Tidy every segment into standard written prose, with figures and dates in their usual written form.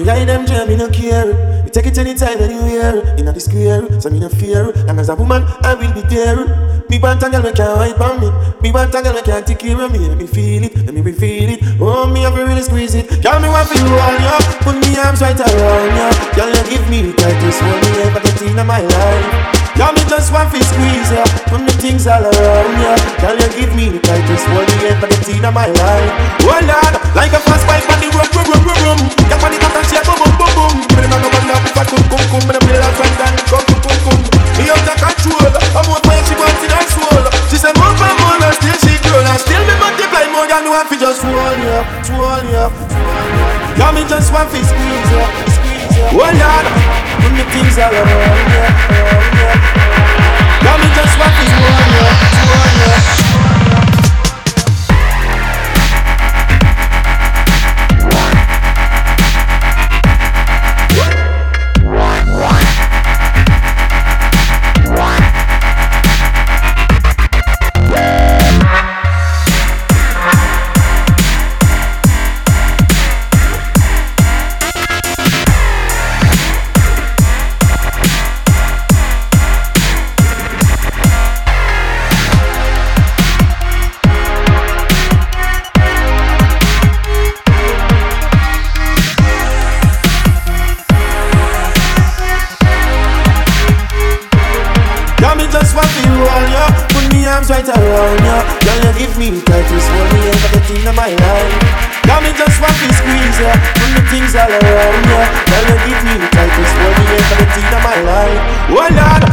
guy them jam, me no care. Me take it anytime, anywhere. In the square, so me no fear. And as a woman, I will be there. Me want a girl that can't hide from me. Me want a girl that can't take care of me. Let me feel it, let me feel it. Oh, me have to really squeeze it. Girl, me want to feel all ya. Put me arms right around ya. Girl, you give me the tightest one me ever get in my life. Girl, me just want to squeeze ya. Put me things all around ya. Girl, you give me the tightest one me ever get in my life. Oh Lord, like a fast pipe on the road, rum. Your body got a shape, boom, boom, boom. Me never know what love if I come. Me never play like friend and come. Me out of control. I'm out when she wants in her soul. She said more and more, and still she grow. And still me multiply more than one fi just swallow ya. Girl, me just want fi squeeze ya. Oh Lord, put me things all around ya. Girl, me just want fi swallow ya. Right around ya, girl, you give me the tightest one me ever get in my life. Girl, me just want to squeeze ya, put me things all around ya. Girl, you give me the tightest one me ever get in my life. Oh Lord.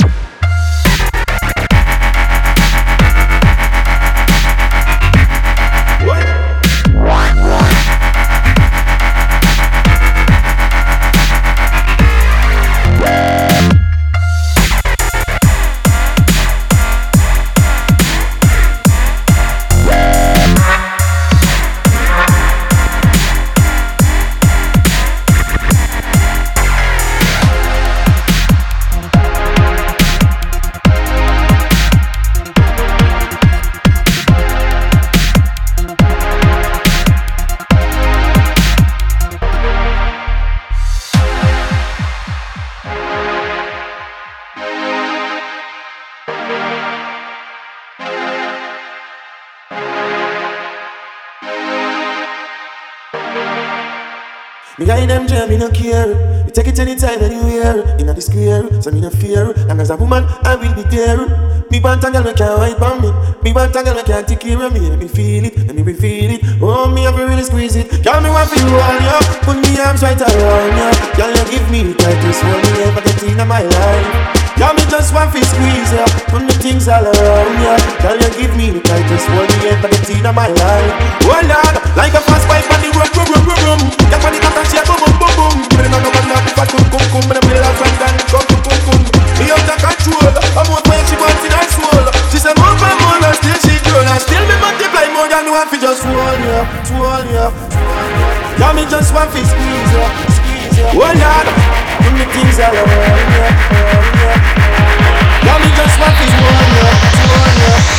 Me guy them jam, me no care. Me take it anytime, anywhere. In the square, so me no fear. And as a woman, I will be there. Me want a girl that can't hide from me. Me want a girl that can't take care of me. Let me feel it, let me feel it. Oh, me have to really squeeze it. Girl, me want to feel all ya. Put me arms right around ya. Girl, you give me the tightest one me ever get in my life. Girl, me just want to squeeze ya. Put me things all around ya. Girl, you give me the tightest one me ever get in my life. Oh Lord, like a fast pipe on the road, rum. Your body got a shape, boom, boom, boom. Me never know what love if I come. Me never play like friend and come. Me out of control. I'm out when she wants in her soul. She said more and more, and still she grow. And still me multiply more than one fi just swallow ya. Girl, me just want fi squeeze ya. Oh Lord, put me things all around ya. Girl, me just want fi swallow ya.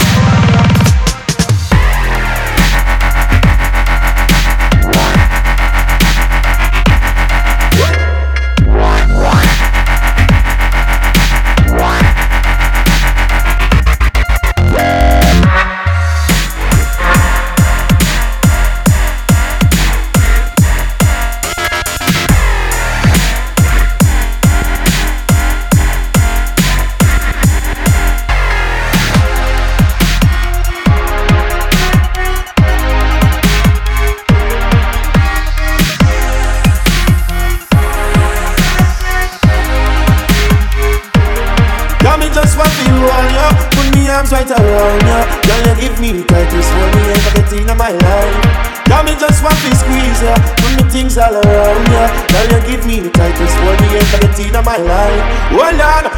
Right around ya, girl, you give me the tightest one me ever get in my life. Girl, me just want to squeeze ya, put me things all around ya. Girl, you give me the tightest one me ever get in my life. Oh Lord,